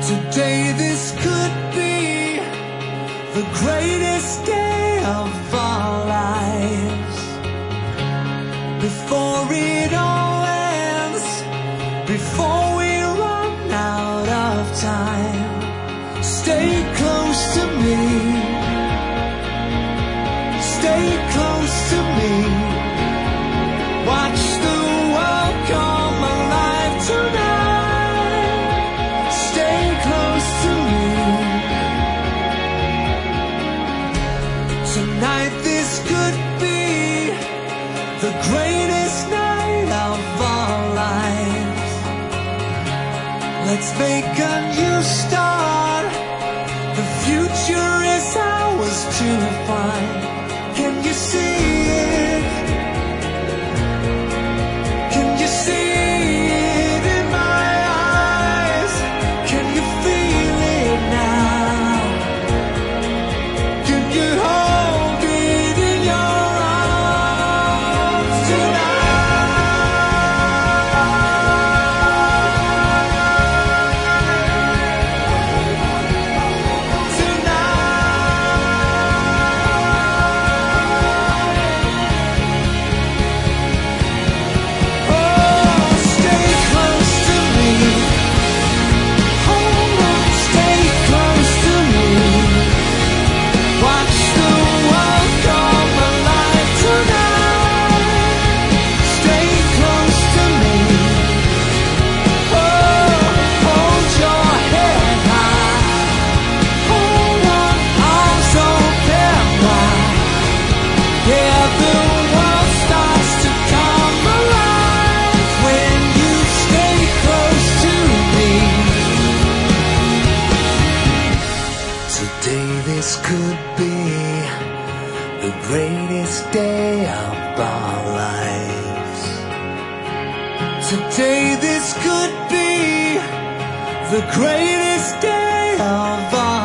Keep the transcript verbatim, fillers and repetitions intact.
Today this could be the greatest day of our lives. Before it all ends, before we run out of time, stay close to me, stay close to me. Watch the world come alive tonight. Stay close to me. Tonight this could be the greatest night of our lives. Let's make a new start. The future is ours to find. Can you see it? Can you see it in my eyes? Can you feel it now? Can you hold it in your arms this could be the greatest day of our lives. Today this could be the greatest day of our lives.